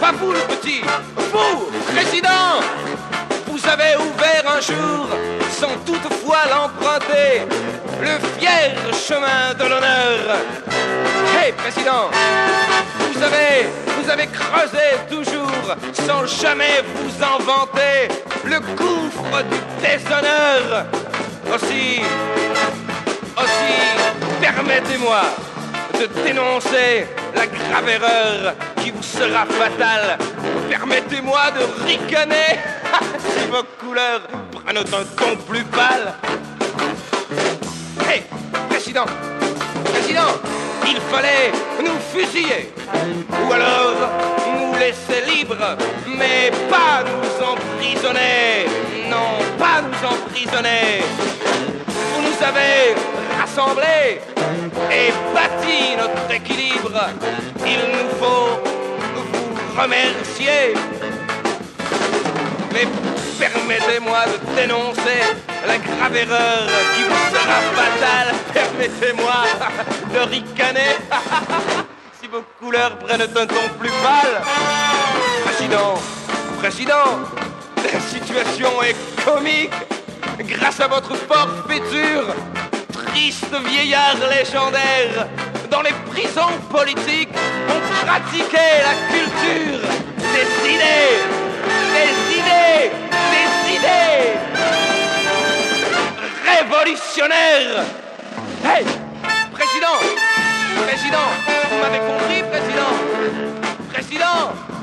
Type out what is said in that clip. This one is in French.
pas vous le petit, vous, président, vous avez ouvert un jour, sans toutefois l'emprunter, le fier chemin de l'honneur. Hé, président, vous avez creusé toujours, sans jamais vous en vanter, le gouffre du déshonneur. Aussi, permettez-moi de dénoncer la grave erreur qui vous sera fatale. Permettez-moi de ricaner si vos couleurs prennent un ton plus pâle. Hé, président, il fallait nous fusiller, ou alors nous laisser libres, mais pas nous emprisonner. Non, pas nous emprisonner. Vous nous avez rassemblés et bâti notre équilibre. Il nous faut vous remercier. Mais permettez-moi de dénoncer la grave erreur qui vous sera fatale. Permettez-moi de ricaner si vos couleurs prennent un ton plus pâle. Président, la situation est comique. Grâce à votre forfaiture, triste vieillard légendaire, dans les prisons politiques, on pratiquait la culture des idées. Révolutionnaire. Hey, président, vous m'avez compris, président.